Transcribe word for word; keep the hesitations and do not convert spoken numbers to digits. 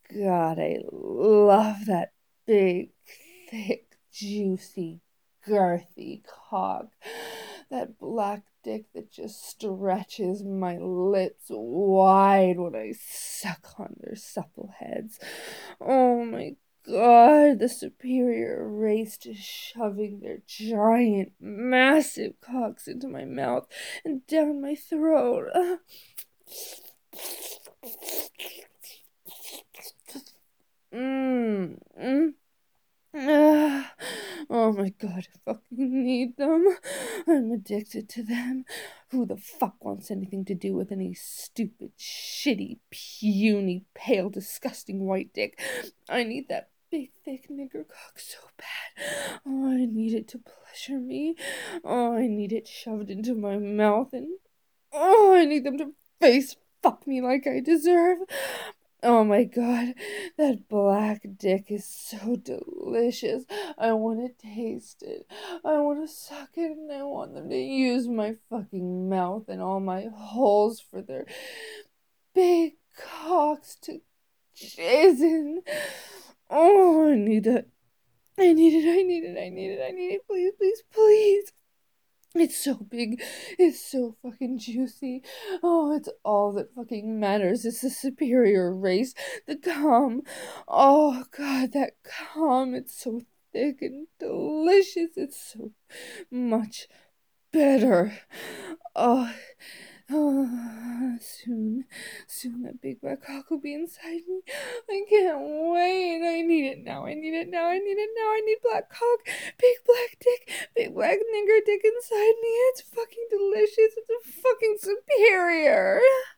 God, I love that big, thick, juicy, girthy cock. That black dick that just stretches my lips wide when I suck on their supple heads. Oh my God, the superior race just shoving their giant, massive cocks into my mouth and down my throat. Mmm. Mm. Ah, oh my God, I fucking need them. I'm addicted to them. Who the fuck wants anything to do with any stupid, shitty, puny, pale, disgusting white dick? I need that big, thick nigger cock so bad. Oh, I need it to pleasure me. Oh, I need it shoved into my mouth, and oh, I need them to face fuck me like I deserve. Oh my God, that black dick is so delicious. I want to taste it. I want to suck it, and I want them to use my fucking mouth and all my holes for their big cocks to jizz in. Oh, I need it. I need it. I need it. I need it. I need it. Please, please, please. It's so big. It's so fucking juicy. Oh, it's all that fucking matters. It's the superior race. The cum. Oh, God, that cum. It's so thick and delicious. It's so much better. Oh, oh, soon, soon that big black cock will be inside me. I can't wait. I need it now. I need it now. I need it now. I need black cock, big black dick, big black nigger dick inside me. It's fucking delicious. It's a fucking superior.